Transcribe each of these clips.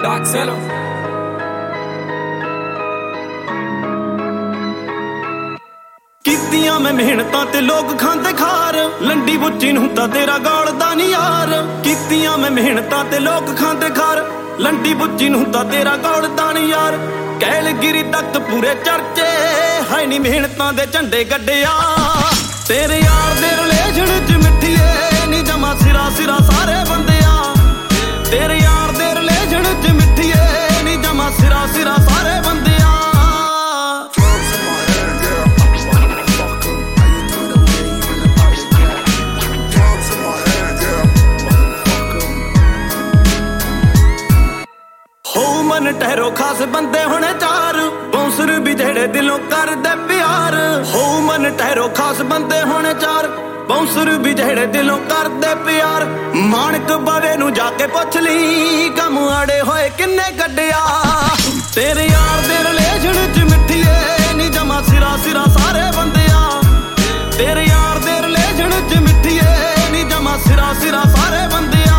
Daxelo ਕੀਤੀਆਂ ਮੈਂ ਮਿਹਨਤਾਂ ਤੇ ਲੋਕ ਖਾਂਦੇ ਖਾਰ ਲੰਡੀ ਬੁੱਚੀ ਨੂੰ ਤਾਂ ਤੇਰਾ ਗਾਲਦਾ ਨਹੀਂ ਯਾਰ ਕੀਤੀਆਂ ਮੈਂ ਮਿਹਨਤਾਂ ਤੇ ਲੋਕ ਖਾਂਦੇ ਖਾਰ ਲੰਡੀ ਬੁੱਚੀ ਨੂੰ ਤਾਂ ਤੇਰਾ ਗਾਲਦਾ ਨਹੀਂ ਯਾਰ ਕੈਲਗਿਰੀ ਤੱਕ ਪੂਰੇ ਚਰਚੇ ਹੈ ਨਹੀਂ ਮਿਹਨਤਾਂ ਦੇ ਝੰਡੇ ਗੱਡਿਆ ਤੇਰੇ ਯਾਰ ਦੇ ਰਿਲੇਸ਼ਨ ਚ ਮਿੱਠੀਏ ਨਹੀਂ ਜਮਾ ਸਿਰਾ ਸਿਰਾ ਸਾਰੇ ਬੰਦਿਆ ਤੇਰੇ ਯਾਰ ਦੇ ਰਿਲੇਸ਼ਨ ਚ ਮਿੱਠੀਏ ਨਹੀਂ ਜਮਾ ਸਿਰਾ ਸਿਰਾ ਸਾਰੇ ਬੰਦਿਆ ਮਨ ਠਹਿਰੋ ਖਾਸ ਬੰਦੇ ਹੋਣੇ ਚਾਰ ਬੌਂਸਰ ਵੀ ਜਿਹੜੇ ਦਿਲੋਂ ਕਰਦੇ ਪਿਆਰ ਹੋ ਮਨ ਠਹਿਰੋ ਖਾਸ ਬੰਦੇ ਹੋਣੇ ਚਾਰ ਬੌਂਸਰ ਵੀ ਜਿਹੜੇ ਦਿਲੋਂ ਕਰਦੇ ਪਿਆਰ ਮਾਨਕ ਬਾਵੇ ਨੂੰ ਜਾ ਕੇ ਪੁੱਛ ਲਈ ਕੰਮ ਆੜੇ ਹੋਏ ਕਿੰਨੇ ਕੱਢਿਆ ਤੇਰੇ ਯਾਰ ਦੇ ਰਿਲੇਸ਼ਨ ਚ ਮਿੱਠੀਏ ਨਹੀਂ ਜਮਾ ਸਿਰਾ ਸਿਰਾ ਸਾਰੇ ਬੰਦਿਆ ਤੇਰੇ ਯਾਰ ਦੇ ਰਿਲੇਸ਼ਨ ਚ ਮਿੱਠੀਏ ਨਹੀਂ ਜਮਾ ਸਿਰਾ ਸਿਰਾ ਸਾਰੇ ਬੰਦਿਆ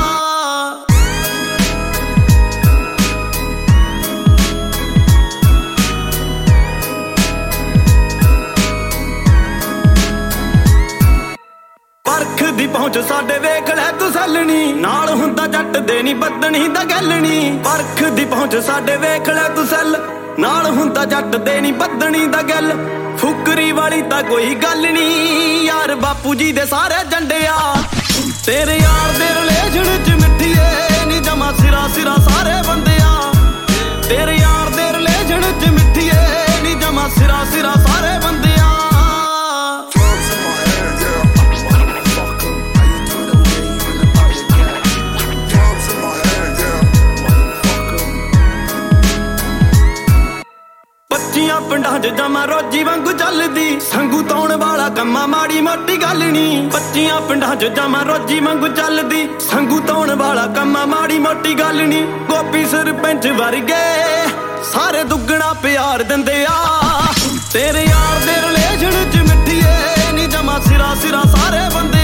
ਪਰਖ ਦੀ ਪਹੁੰਚ ਸਾਡੇ ਵੇਖ ਲੈ ਤੂੰ ਸੈਲਣੀ ਨਾਲ ਹੁੰਦਾ ਜੱਟ ਦੇ ਨੀ ਬੱਦਣੀ ਦਾ ਗੱਲਣੀ ਪਰਖ ਦੀ ਪਹੁੰਚ ਸਾਡੇ ਵੇਖ ਲੈ ਤੂੰ ਸੈਲ ਨਾਲ ਹੁੰਦਾ ਜੱਟ ਦੇ ਨੀ ਬੱਦਣੀ ਦਾ ਗੱਲ ਫੁਕਰੀ ਵਾਲੀ ਤਾਂ ਕੋਈ ਗੱਲ ਨੀ ਯਾਰ ਬਾਪੂ ਜੀ ਦੇ ਸਾਰੇ ਜੰਡਿਆ ਤੇਰੇ ਯਾਰ ਦੇ ਰਿਲੇਸ਼ਨ ਚ ਮਿੱਠੀਏ ਨੀ ਜਮਾ ਸਿਰਾ ਸਿਰਾ ਸਾਰੇ ਬੰਦਿਆ ਤੇਰੇ ਯਾਰ ਦੇ ਰਿਲੇਸ਼ਨ ਚ ਮਿੱਠੀਏ ਨੀ ਜਮਾ ਸਿਰਾ ਸਿਰਾ ਸਾਰੇ ਬੰਦਿਆ ਪਿੰਡਾਂ 'ਚ ਜਮਾ ਰੋਜੀ ਵਾਂਗੂ ਚੱਲਦੀ ਸੰਗੂ ਤਾਉਣ ਵਾਲਾ ਕੰਮਾ ਮਾੜੀ ਮੋਟੀ ਗੱਲ ਨੀ ਬੱਚੀਆਂ ਪਿੰਡਾਂ 'ਚ ਜਮਾ ਰੋਜੀ ਵਾਂਗੂ ਚੱਲਦੀ ਸੰਗੂ ਤਾਉਣ ਵਾਲਾ ਕੰਮਾ ਮਾੜੀ ਮੋਟੀ ਗੱਲ ਨੀ ਗੋਪੀ ਸਰਪੰਚ ਵਰਗੇ ਸਾਰੇ ਦੁੱਗਣਾ ਪਿਆਰ ਦਿੰਦੇ ਆ ਤੇਰੇ ਯਾਰ ਦੇ ਰਿਲੇਸ਼ਨ 'ਚ ਮਿੱਠੀਏ ਨੀ ਜਮਾ ਸਿਰਾ ਸਿਰਾ ਸਾਰੇ ਬੰਦੇ